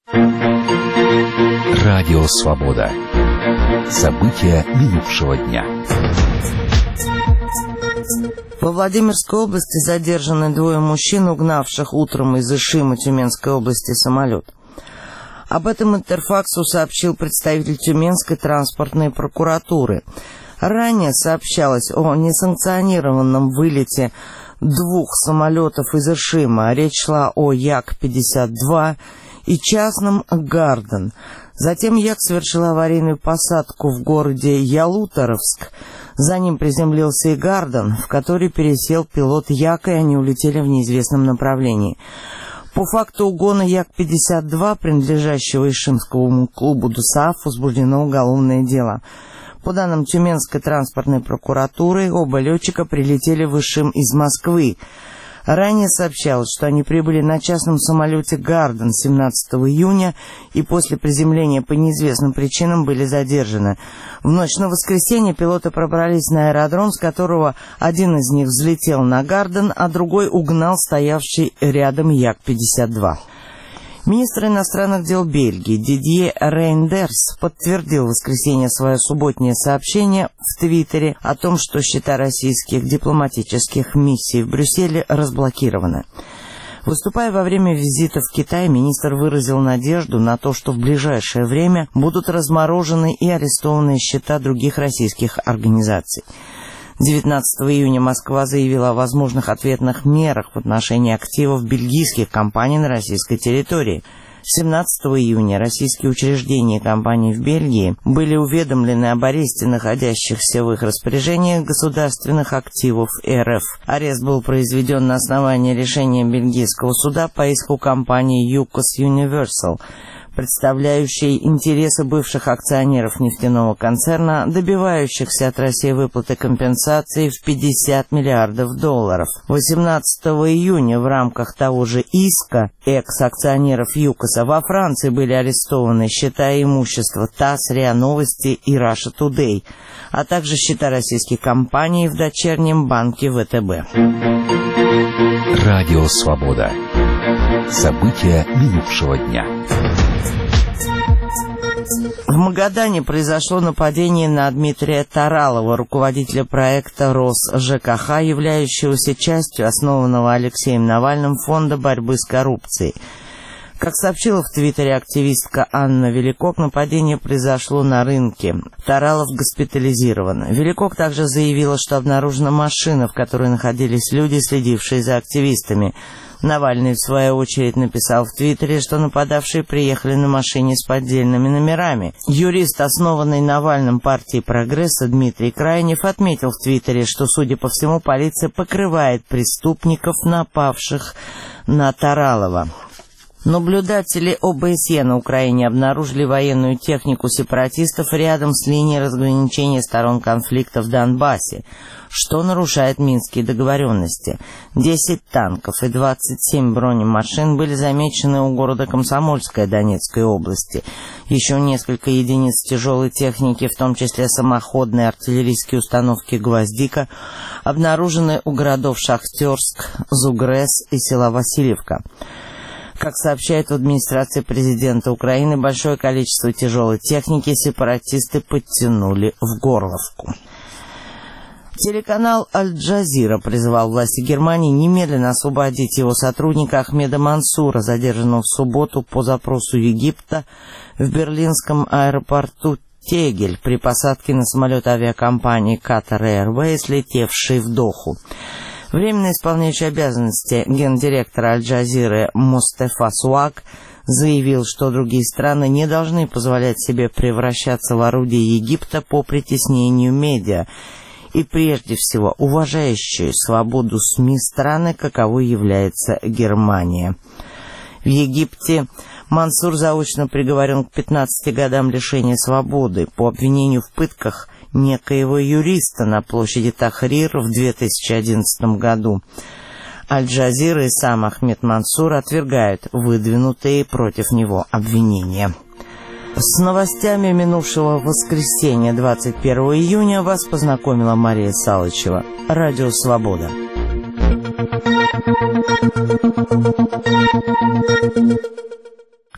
Радио Свобода. События минувшего дня. Во Владимирской области задержаны двое мужчин, угнавших утром из Ишима Тюменской области самолет. Об этом Интерфаксу сообщил представитель Тюменской транспортной прокуратуры. Ранее сообщалось о несанкционированном вылете двух самолетов из Ишима. Речь шла о Як-52 и частном «Гарден». Затем Як совершил аварийную посадку в городе Ялуторовск. За ним приземлился и «Гарден», в который пересел пилот Яка, и они улетели в неизвестном направлении. По факту угона Як-52, принадлежащего Ишимскому клубу ДУСААФ, возбуждено уголовное дело. По данным Тюменской транспортной прокуратуры, оба летчика прилетели в Ишим из Москвы. Ранее сообщалось, что они прибыли на частном самолете «Гарден» 17 июня и после приземления по неизвестным причинам были задержаны. В ночь на воскресенье пилоты пробрались на аэродром, с которого один из них взлетел на «Гарден», а другой угнал стоявший рядом Як-52. Министр иностранных дел Бельгии Дидье Рейндерс подтвердил в воскресенье свое субботнее сообщение в Твиттере о том, что счета российских дипломатических миссий в Брюсселе разблокированы. Выступая во время визита в Китай, министр выразил надежду на то, что в ближайшее время будут разморожены и арестованы счета других российских организаций. 19 июня Москва заявила о возможных ответных мерах в отношении активов бельгийских компаний на российской территории. 17 июня российские учреждения и компании в Бельгии были уведомлены об аресте находящихся в их распоряжении государственных активов РФ. Арест был произведен на основании решения бельгийского суда по иску компании Юкос Universal, представляющей интересы бывших акционеров нефтяного концерна, добивающихся от России выплаты компенсации в $50 миллиардов. 18 июня в рамках того же иска экс-акционеров ЮКОСа во Франции были арестованы счета и имущество ТАСС, РИА Новости и Russia Today, а также счета российских компаний в дочернем банке ВТБ. Радио Свобода. События минувшего дня. В Магадане произошло нападение на Дмитрия Таралова, руководителя проекта РосЖКХ, являющегося частью основанного Алексеем Навальным фонда борьбы с коррупцией. Как сообщила в Твиттере активистка Анна Великок, нападение произошло на рынке. Таралов госпитализирован. Великок также заявила, что обнаружена машина, в которой находились люди, следившие за активистами. Навальный, в свою очередь, написал в Твиттере, что нападавшие приехали на машине с поддельными номерами. Юрист, основанный Навальным партии «Прогресса» Дмитрий Крайнев, отметил в Твиттере, что, судя по всему, полиция покрывает преступников, напавших на Таралова. Наблюдатели ОБСЕ на Украине обнаружили военную технику сепаратистов рядом с линией разграничения сторон конфликта в Донбассе, что нарушает минские договоренности. 10 танков и 27 бронемашин были замечены у города Комсомольская Донецкой области. Еще несколько единиц тяжелой техники, в том числе самоходные артиллерийские установки «Гвоздика», обнаружены у городов Шахтерск, Зугрес и села Васильевка. Как сообщает в администрации президента Украины, большое количество тяжелой техники сепаратисты подтянули в Горловку. Телеканал «Аль-Джазира» призывал власти Германии немедленно освободить его сотрудника Ахмеда Мансура, задержанного в субботу по запросу Египта в берлинском аэропорту Тегель при посадке на самолет авиакомпании Qatar Airways, летевший в Доху. Временно исполняющий обязанности гендиректора «Аль-Джазиры» Мустафа Суак заявил, что другие страны не должны позволять себе превращаться в орудие Египта по притеснению медиа, и прежде всего уважающие свободу СМИ страны, каковой является Германия. В Египте Мансур заочно приговорен к 15 годам лишения свободы по обвинению в пытках некоего юриста на площади Тахрир в 2011 году. Аль-Джазира и сам Ахмед Мансур отвергают выдвинутые против него обвинения. С новостями минувшего воскресенья 21 июня вас познакомила Мария Салычева. Радио Свобода.